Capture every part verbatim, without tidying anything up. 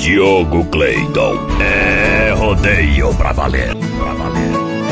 Diogo Clayton. É rodeio pra valer, pra valer.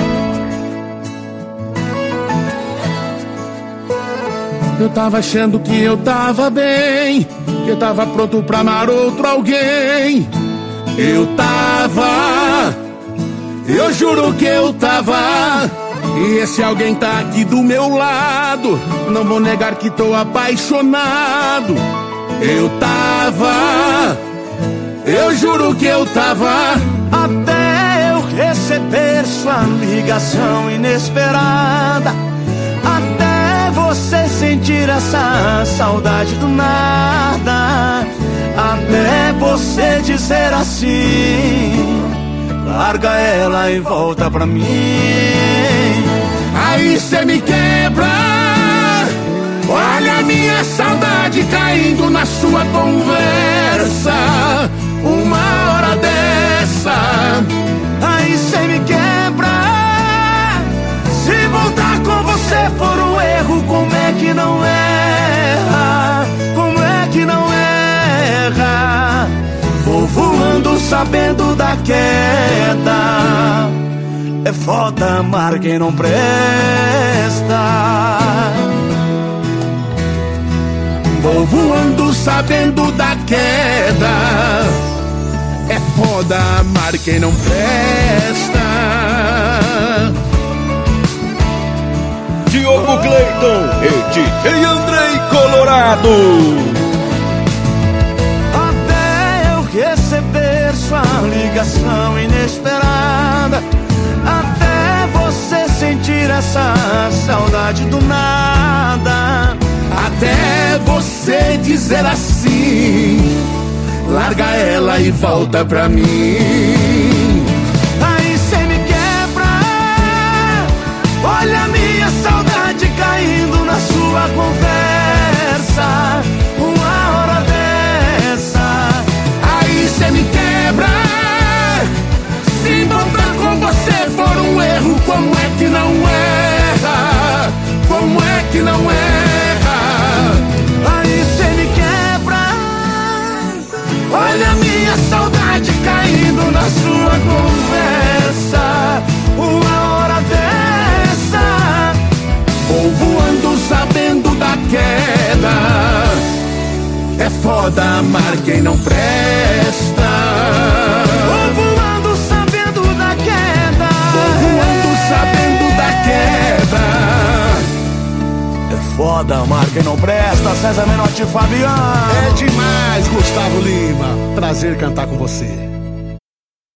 Eu tava achando que eu tava bem, que eu tava pronto pra amar outro alguém. Eu tava, eu juro que eu tava. E esse alguém tá aqui do meu lado. Não vou negar que tô apaixonado. Eu tava, eu juro que eu tava. Até eu receber sua ligação inesperada, até você sentir essa saudade do nada, até você dizer assim: larga ela e volta pra mim. Aí cê me quebra. Olha a minha saudade caindo na sua conversa. Uma hora dessa, aí cê me quebra. Se voltar com você for um erro, como é que não erra? Como é que não erra? Vou voando sabendo da queda. É foda amar quem não presta. Vou voando sabendo da queda. É foda amar quem não presta. Diogo Clayton e D J Andrei Colorado. Até eu receber sua ligação inesperada, até você sentir essa saudade do nada, até você dizer assim: larga ela e volta pra mim. aí cê me quebra. Olha a minha saudade caindo na sua conversa. Uma hora dessa, aí cê me quebra. Se voltar com você for um erro, como é que não erra? Como é que não erra? aí cê me quebra. Olha a minha saudade caindo na sua conversa. Uma hora dessa, vou voando sabendo da queda. É foda amar quem não presta. vou voando sabendo da queda. Vou voando sabendo da queda. É foda amar quem não presta. César Menotti e Fabiano. É demais, Gustavo Lima. Prazer cantar com você.